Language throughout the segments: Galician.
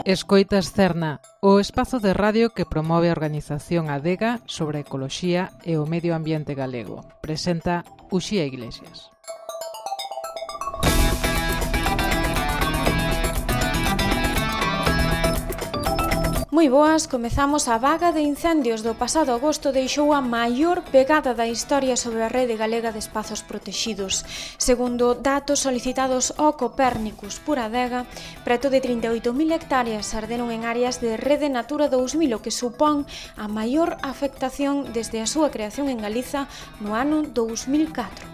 Escoitas Cerna, o espazo de radio que promove a organización Adega sobre a ecoloxía e o medio ambiente galego. Presenta Uxía Iglesias. Moi boas, comezamos a vaga de incendios do pasado agosto deixou a maior pegada da historia sobre a rede galega de espazos protexidos. Segundo datos solicitados ao Copérnicus por Adega, preto de 38.000 hectáreas arderon en áreas de Rede Natura 2000, o que supón a maior afectación desde a súa creación en Galiza no ano 2004.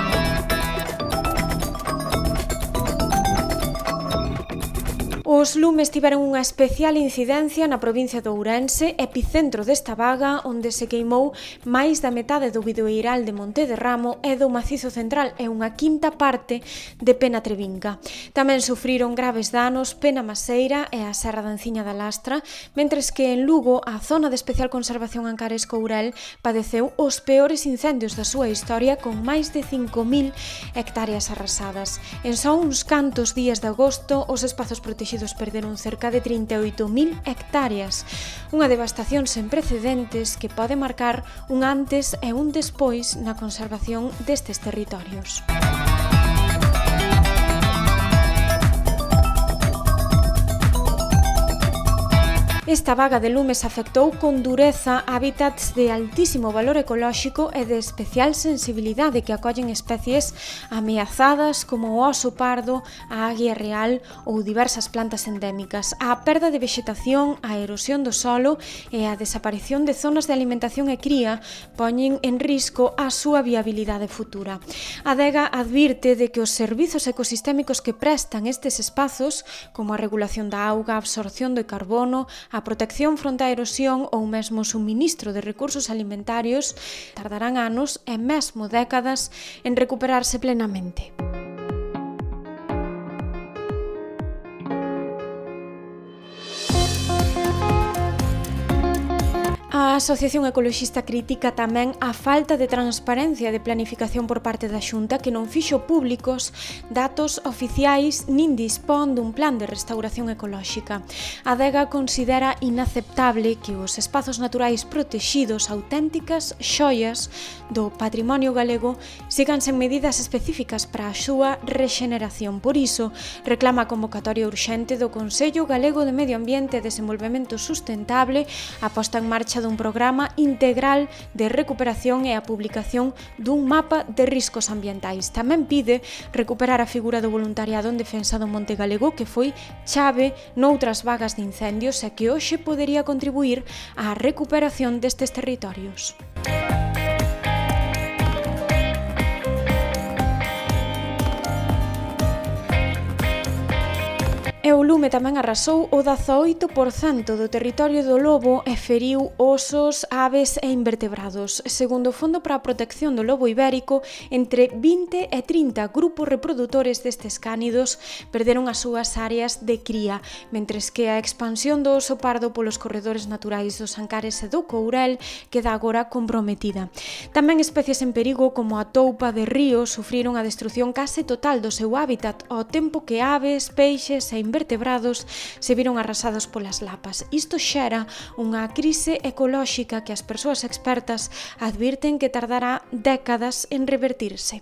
Os lumes tiveron unha especial incidencia na provincia de Ourense, epicentro desta vaga, onde se queimou máis da metade do bidoeiral de Monte de Ramo e do Macizo Central e unha quinta parte de Pena Trevinca. Tamén sufriron graves danos Pena Maseira e a Serra da Enciña da Lastra, mentres que en Lugo, a zona de especial conservación Ancares Courel, padeceu os peores incendios da súa historia con máis de 5.000 hectáreas arrasadas. En só uns cantos días de agosto, os espazos protegidos perderon cerca de 38.000 hectáreas, unha devastación sen precedentes que pode marcar un antes e un despois na conservación destes territorios. Esta vaga de lumes afectou con dureza hábitats de altísimo valor ecolóxico e de especial sensibilidade que acollen especies ameazadas como o oso pardo, a águia real ou diversas plantas endémicas. A perda de vexetación, a erosión do solo e a desaparición de zonas de alimentación e cría poñen en risco a súa viabilidade futura. A Adega advirte de que os servizos ecosistémicos que prestan estes espazos, como a regulación da auga, a absorción do carbono, a protección fronte á erosión ou mesmo o suministro de recursos alimentarios, tardarán anos e mesmo décadas en recuperarse plenamente. A Asociación Ecoloxista critica tamén a falta de transparencia de planificación por parte da Xunta, que non fixo públicos datos oficiais nin dispón dun plan de restauración ecolóxica. A Adega considera inaceptable que os espazos naturais protexidos, auténticas xoias do patrimonio galego, sigan sen medidas específicas para a súa rexeneración. Por iso, reclama a convocatoria urxente do Consello Galego de Medio Ambiente e Desenvolvemento Sustentable, a posta en marcha dun programa integral de recuperación e a publicación dun mapa de riscos ambientais. Tamén pide recuperar a figura do voluntariado en defensa do monte galego, que foi chave noutras vagas de incendios e que hoxe podería contribuir á recuperación destes territorios. E o lume tamén arrasou o 18% do territorio do Lobo e feriu osos, aves e invertebrados. Segundo o Fondo para a Protección do Lobo Ibérico, entre 20 e 30 grupos reprodutores destes cánidos perderon as súas áreas de cría, mentres que a expansión do oso pardo polos corredores naturais dos Ancares e do Courel queda agora comprometida. Tamén especies en perigo como a toupa de río sufriron a destrucción case total do seu hábitat, ao tempo que aves, peixes e invertebrados se viron arrasados polas lapas. Isto xera unha crise ecolóxica que as persoas expertas advirten que tardará décadas en revertirse.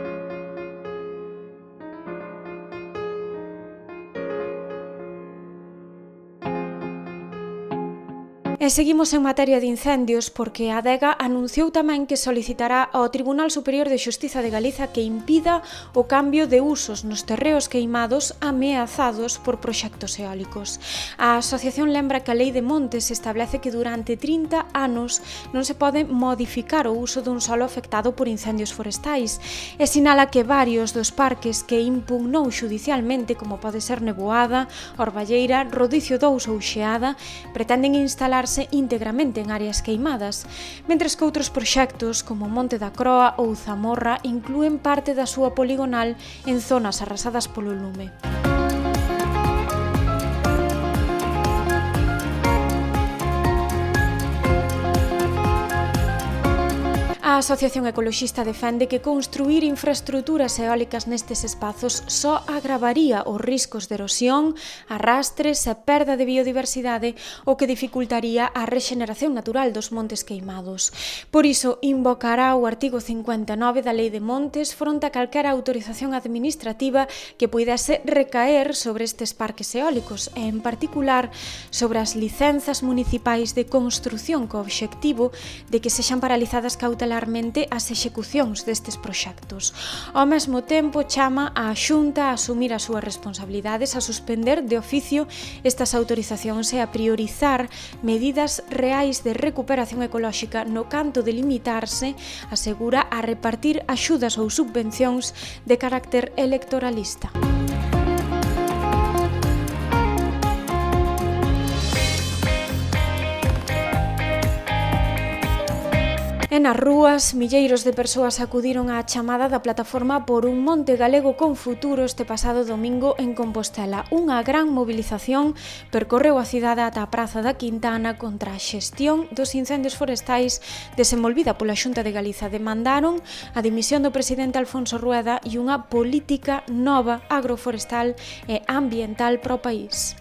E seguimos en materia de incendios porque a Adega anunciou tamén que solicitará ao Tribunal Superior de Xustiza de Galiza que impida o cambio de usos nos terreos queimados ameazados por proxectos eólicos. A asociación lembra que a Lei de Montes establece que durante 30 anos non se pode modificar o uso dun solo afectado por incendios forestais e sinala que varios dos parques que impugnou xudicialmente, como pode ser Neboada, Orballeira, Rodicio 2 ou Xeada, pretenden instalarse íntegramente en áreas queimadas, mentres que outros proxectos como Monte da Croa ou Zamorra inclúen parte da súa poligonal en zonas arrasadas polo lume. A A Asociación Ecoloxista defende que construir infraestruturas eólicas nestes espazos só agravaría os riscos de erosión, arrastres e perda de biodiversidade, o que dificultaría a rexeneración natural dos montes queimados. Por iso, invocará o artigo 59 da Lei de Montes fronte a calquera autorización administrativa que puidese recaer sobre estes parques eólicos e, en particular, sobre as licenzas municipais de construción co obxectivo de que sexan paralizadas cautelarmente as execucións destes proxectos. Ao mesmo tempo, chama á Xunta a asumir as súas responsabilidades, a suspender de oficio estas autorizacións e a priorizar medidas reais de recuperación ecolóxica no canto de limitarse, asegura, a repartir axudas ou subvencións de carácter electoralista. E nas rúas, milleiros de persoas acudiron á chamada da plataforma Por un Monte Galego con Futuro este pasado domingo en Compostela. Unha gran mobilización percorreu a cidade ata a Praza da Quintana contra a xestión dos incendios forestais desenvolvida pola Xunta de Galiza. Demandaron a dimisión do presidente Alfonso Rueda e unha política nova agroforestal e ambiental para o país.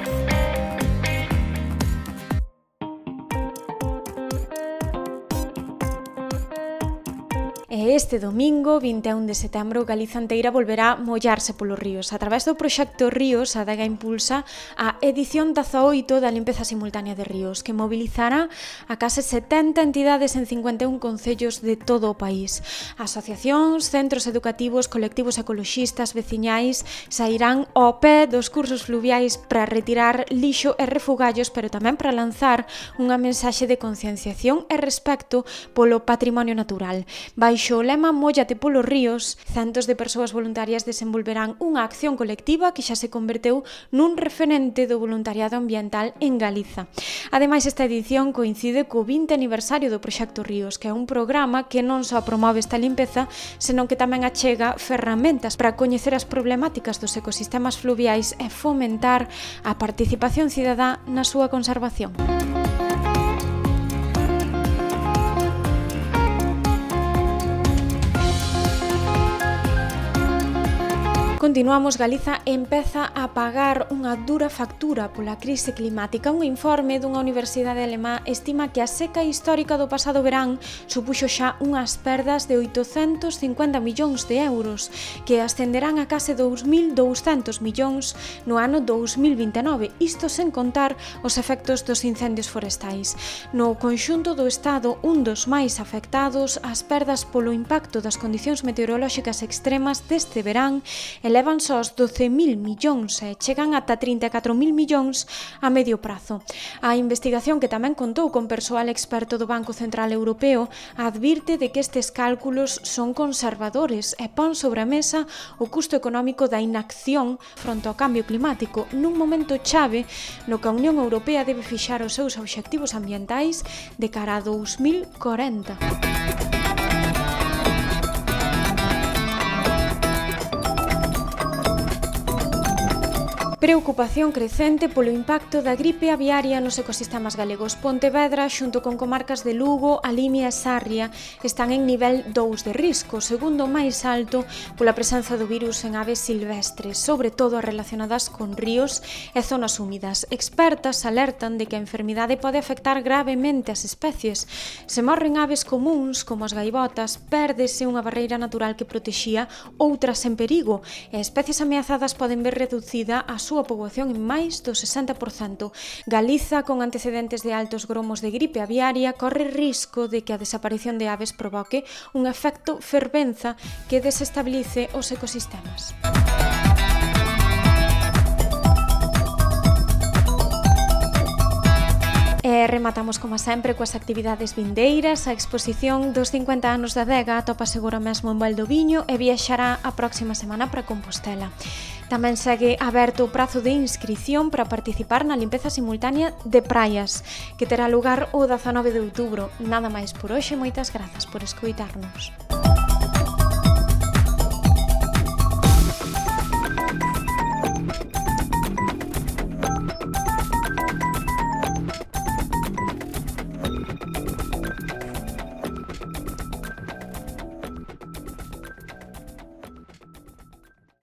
E este domingo, 21 de setembro, Galiza enteira volverá mollarse polos ríos. A través do proxecto Ríos, a Adega impulsa a edición 18 da limpeza simultánea de ríos, que mobilizará a case 70 entidades en 51 concellos de todo o país. Asociacións, centros educativos, colectivos ecoloxistas, veciñais, sairán ao pé dos cursos fluviais para retirar lixo e refugallos, pero tamén para lanzar unha mensaxe de concienciación e respecto polo patrimonio natural. Baixo o lema Móllate polos ríos, centos de persoas voluntarias desenvolverán unha acción colectiva que xa se converteu nun referente do voluntariado ambiental en Galiza. Ademais, esta edición coincide co 20 aniversario do Proxecto Ríos, que é un programa que non só promove esta limpeza, senón que tamén achega ferramentas para coñecer as problemáticas dos ecosistemas fluviais e fomentar a participación cidadá na súa conservación. Continuamos, Galiza empeza a pagar unha dura factura pola crise climática. Un informe dunha universidade alemá estima que a seca histórica do pasado verán supuxo xa unhas perdas de 850 millóns de euros, que ascenderán a case 2.200 millóns no ano 2029, isto sen contar os efectos dos incendios forestais. No conxunto do Estado, un dos máis afectados, as perdas polo impacto das condicións meteorolóxicas extremas deste verán elevan só os 12.000 millóns e chegan ata 34.000 millóns a medio prazo. A investigación, que tamén contou con persoal experto do Banco Central Europeo, advirte de que estes cálculos son conservadores e pon sobre a mesa o custo económico da inacción fronte ao cambio climático nun momento chave no que a Unión Europea debe fixar os seus obxectivos ambientais de cara a 2040. Preocupación crecente polo impacto da gripe aviaria nos ecosistemas galegos. Pontevedra, xunto con comarcas de Lugo, A Limia e Sarria, están en nivel 2 de risco, segundo máis alto pola presenza do virus en aves silvestres, sobre todo relacionadas con ríos e zonas húmidas. Expertas alertan de que a enfermidade pode afectar gravemente as especies. Se morren aves comúns, como as gaivotas, pérdese unha barreira natural que protexía outras en perigo, e especies ameazadas poden ver reducida a súa poboación en máis do 60%. Galiza, con antecedentes de altos gromos de gripe aviaria, corre risco de que a desaparición de aves provoque un efecto fervenza que desestabilice os ecosistemas. Rematamos, como sempre, coas actividades vindeiras. A exposición dos 50 anos da Adega atopa seguro mesmo en Valdoviño e viaxará a próxima semana para Compostela. Tamén segue aberto o prazo de inscrición para participar na limpeza simultánea de praias, que terá lugar o 19 de outubro. Nada máis por hoxe, moitas grazas por escoitarnos.